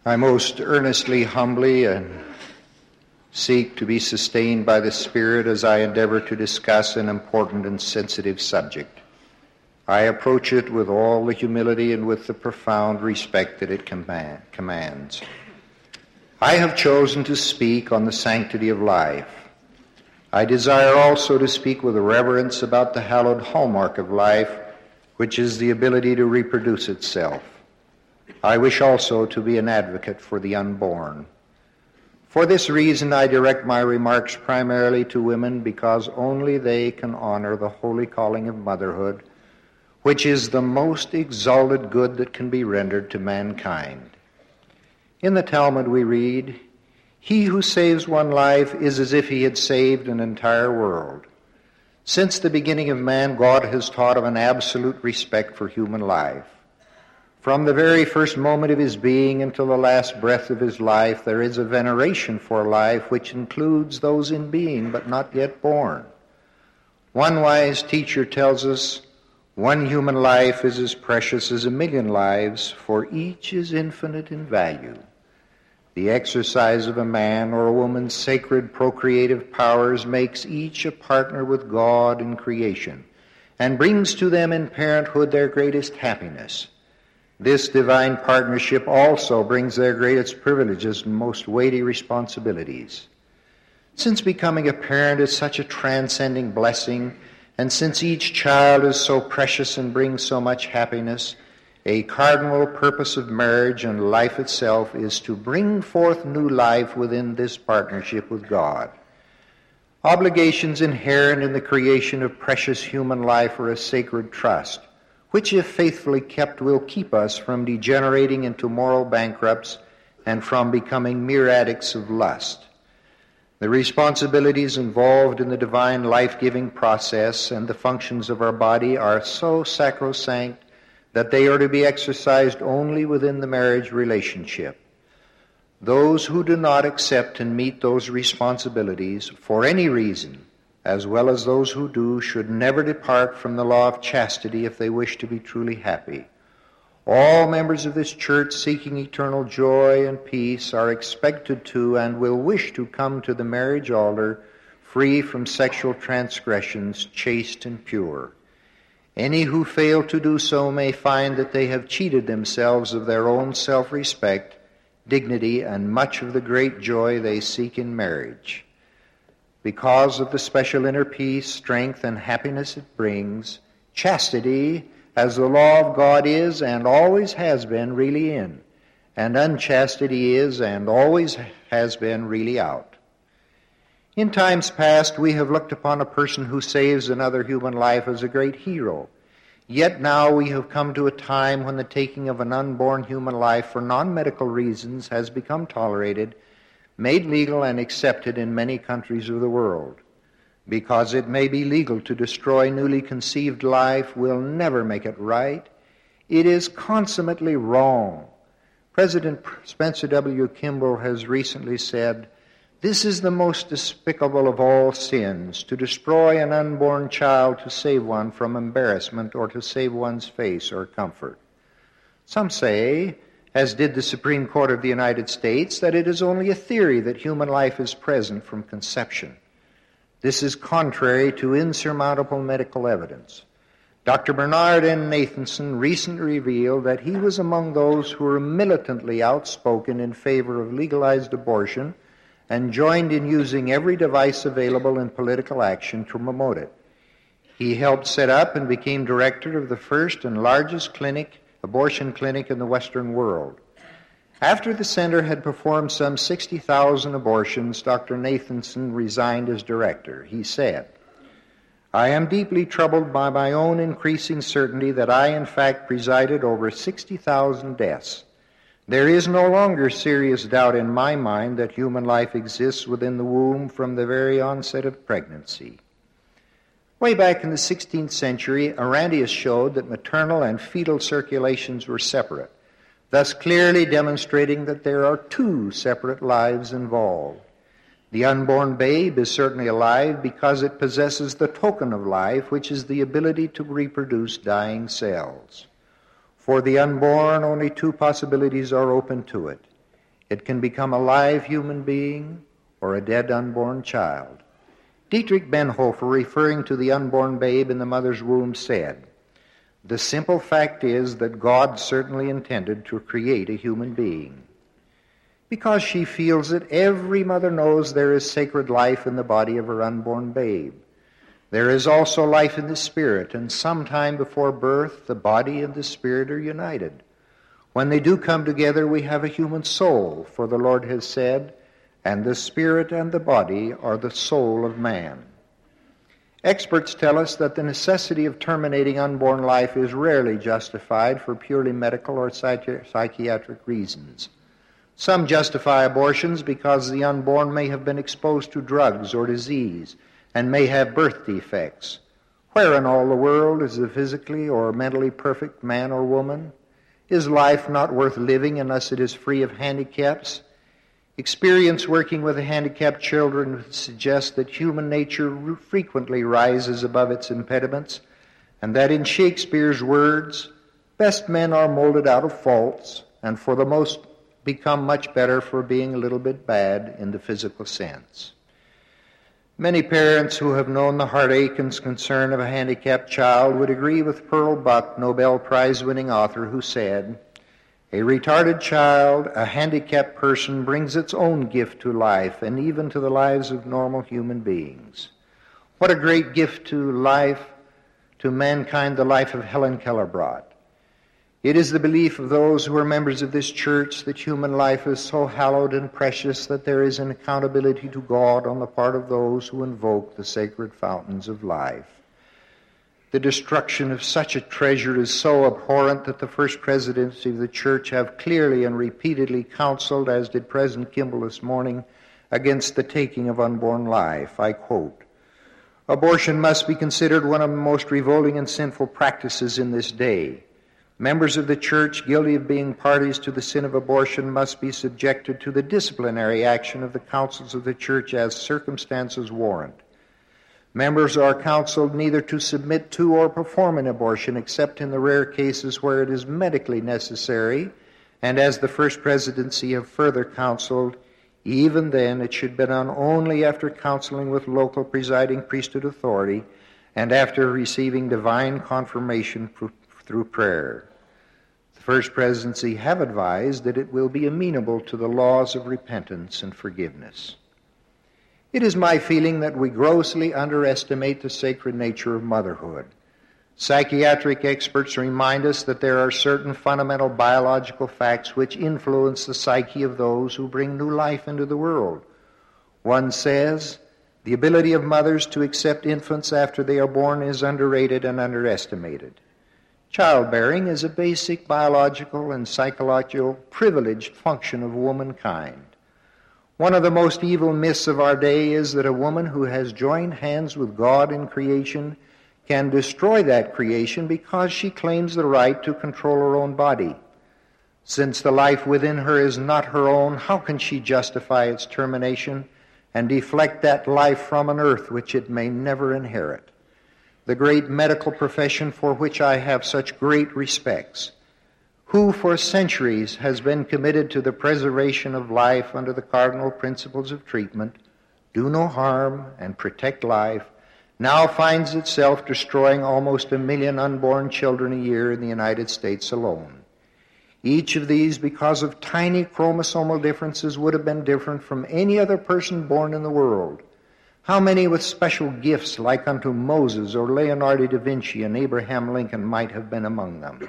I most earnestly, humbly, and seek to be sustained by the Spirit as I endeavor to discuss an important and sensitive subject. I approach it with all the humility and with the profound respect that it commands. I have chosen to speak on the sanctity of life. I desire also to speak with reverence about the hallowed hallmark of life, which is the ability to reproduce itself. I wish also to be an advocate for the unborn. For this reason, I direct my remarks primarily to women, because only they can honor the holy calling of motherhood, which is the most exalted good that can be rendered to mankind. In the Talmud we read, "He who saves one life is as if he had saved an entire world." Since the beginning of man, God has taught of an absolute respect for human life. From the very first moment of his being until the last breath of his life, there is a veneration for life which includes those in being but not yet born. One wise teacher tells us, "One human life is as precious as 1,000,000 lives, for each is infinite in value." The exercise of a man or a woman's sacred procreative powers makes each a partner with God in creation and brings to them in parenthood their greatest happiness. This divine partnership also brings their greatest privileges and most weighty responsibilities. Since becoming a parent is such a transcending blessing, and since each child is so precious and brings so much happiness, a cardinal purpose of marriage and life itself is to bring forth new life within this partnership with God. Obligations inherent in the creation of precious human life are a sacred trust, which, if faithfully kept, will keep us from degenerating into moral bankrupts and from becoming mere addicts of lust. The responsibilities involved in the divine life-giving process and the functions of our body are so sacrosanct that they are to be exercised only within the marriage relationship. Those who do not accept and meet those responsibilities for any reason, as well as those who do, should never depart from the law of chastity if they wish to be truly happy. All members of this church seeking eternal joy and peace are expected to and will wish to come to the marriage altar free from sexual transgressions, chaste and pure. Any who fail to do so may find that they have cheated themselves of their own self-respect, dignity, and much of the great joy they seek in marriage. Because of the special inner peace, strength, and happiness it brings, chastity, as the law of God is and always has been, really in, and unchastity is and always has been really out. In times past, we have looked upon a person who saves another human life as a great hero. Yet now we have come to a time when the taking of an unborn human life for non-medical reasons has become tolerated, made legal, and accepted in many countries of the world. Because it may be legal to destroy newly conceived life will never make it right. It is consummately wrong. President Spencer W. Kimball has recently said, "This is the most despicable of all sins, to destroy an unborn child to save one from embarrassment or to save one's face or comfort." Some say, as did the Supreme Court of the United States, that it is only a theory that human life is present from conception. This is contrary to insurmountable medical evidence. Dr. Bernard N. Nathanson recently revealed that he was among those who were militantly outspoken in favor of legalized abortion and joined in using every device available in political action to promote it. He helped set up and became director of the first and largest abortion clinic in the Western world. After the center had performed some 60,000 abortions, Dr. Nathanson resigned as director. He said, "I am deeply troubled by my own increasing certainty that I, in fact, presided over 60,000 deaths. There is no longer serious doubt in my mind that human life exists within the womb from the very onset of pregnancy." Way back in the 16th century, Arrhenius showed that maternal and fetal circulations were separate, thus clearly demonstrating that there are two separate lives involved. The unborn babe is certainly alive because it possesses the token of life, which is the ability to reproduce dying cells. For the unborn, only two possibilities are open to it. It can become a live human being or a dead unborn child. Dietrich Bonhoeffer, referring to the unborn babe in the mother's womb, said, "The simple fact is that God certainly intended to create a human being." Because she feels it, every mother knows there is sacred life in the body of her unborn babe. There is also life in the spirit, and sometime before birth, the body and the spirit are united. When they do come together, we have a human soul, for the Lord has said, "And the spirit and the body are the soul of man." Experts tell us that the necessity of terminating unborn life is rarely justified for purely medical or psychiatric reasons. Some justify abortions because the unborn may have been exposed to drugs or disease and may have birth defects. Where in all the world is the physically or mentally perfect man or woman? Is life not worth living unless it is free of handicaps? Experience working with handicapped children would suggest that human nature frequently rises above its impediments, and that in Shakespeare's words, "Best men are molded out of faults, and for the most become much better for being a little bit bad in the physical sense." Many parents who have known the heartache and concern of a handicapped child would agree with Pearl Buck, Nobel Prize-winning author, who said, "A retarded child, a handicapped person, brings its own gift to life and even to the lives of normal human beings." What a great gift to life, to mankind, the life of Helen Keller brought. It is the belief of those who are members of this church that human life is so hallowed and precious that there is an accountability to God on the part of those who invoke the sacred fountains of life. The destruction of such a treasure is so abhorrent that the First Presidency of the Church have clearly and repeatedly counseled, as did President Kimball this morning, against the taking of unborn life. I quote, "Abortion must be considered one of the most revolting and sinful practices in this day. Members of the Church guilty of being parties to the sin of abortion must be subjected to the disciplinary action of the councils of the Church as circumstances warrant. Members are counseled neither to submit to or perform an abortion except in the rare cases where it is medically necessary, and as the First Presidency have further counseled, even then it should be done only after counseling with local presiding priesthood authority and after receiving divine confirmation through prayer. The First Presidency have advised that it will be amenable to the laws of repentance and forgiveness. It is my feeling that we grossly underestimate the sacred nature of motherhood. Psychiatric experts remind us that there are certain fundamental biological facts which influence the psyche of those who bring new life into the world. One says, the ability of mothers to accept infants after they are born is underrated and underestimated. Childbearing is a basic biological and psychological privileged function of womankind. One of the most evil myths of our day is that a woman who has joined hands with God in creation can destroy that creation because she claims the right to control her own body. Since the life within her is not her own, how can she justify its termination and deflect that life from an earth which it may never inherit? The great medical profession for which I have such great respects, who for centuries has been committed to the preservation of life under the cardinal principles of treatment, do no harm and protect life, now finds itself destroying almost 1 million unborn children a year in the United States alone. Each of these, because of tiny chromosomal differences, would have been different from any other person born in the world. How many with special gifts like unto Moses or Leonardo da Vinci and Abraham Lincoln might have been among them?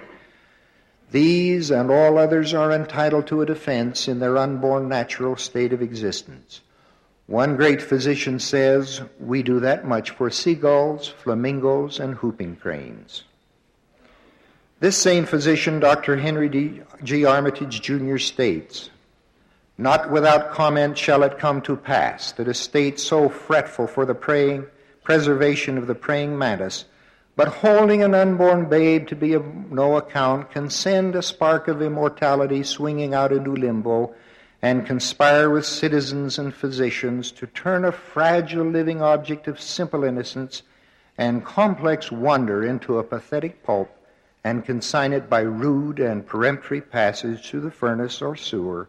These and all others are entitled to a defense in their unborn natural state of existence. One great physician says, we do that much for seagulls, flamingos, and whooping cranes. This same physician, Dr. Henry G. Armitage, Jr., states, not without comment shall it come to pass that a state so fretful for the preservation of the praying mantis, but holding an unborn babe to be of no account, can send a spark of immortality swinging out into limbo and conspire with citizens and physicians to turn a fragile living object of simple innocence and complex wonder into a pathetic pulp and consign it by rude and peremptory passage to the furnace or sewer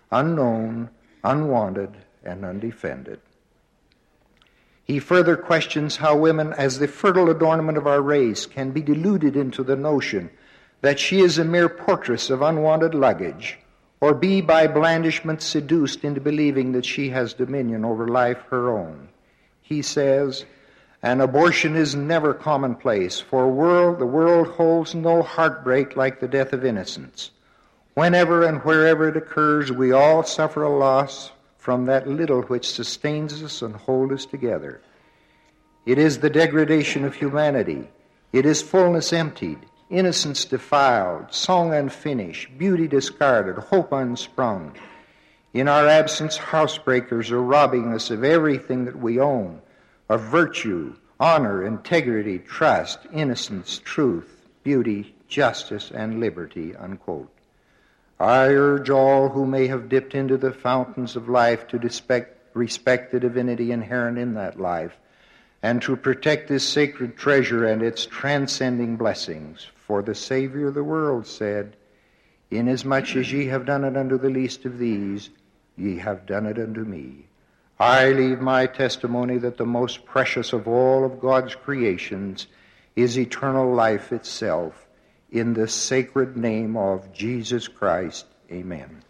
unknown, unwanted, and undefended. He further questions how women, as the fertile adornment of our race, can be deluded into the notion that she is a mere portress of unwanted luggage, or be by blandishment seduced into believing that she has dominion over life her own. He says, an abortion is never commonplace, for the world holds no heartbreak like the death of innocence. Whenever and wherever it occurs, we all suffer a loss from that little which sustains us and holds us together. It is the degradation of humanity. It is fullness emptied, innocence defiled, song unfinished, beauty discarded, hope unsprung. In our absence, housebreakers are robbing us of everything that we own, of virtue, honor, integrity, trust, innocence, truth, beauty, justice, and liberty, unquote. I urge all who may have dipped into the fountains of life to respect the divinity inherent in that life, and to protect this sacred treasure and its transcending blessings. For the Savior of the world said, inasmuch as ye have done it unto the least of these, ye have done it unto me. I leave my testimony that the most precious of all of God's creations is eternal life itself. In the sacred name of Jesus Christ, amen.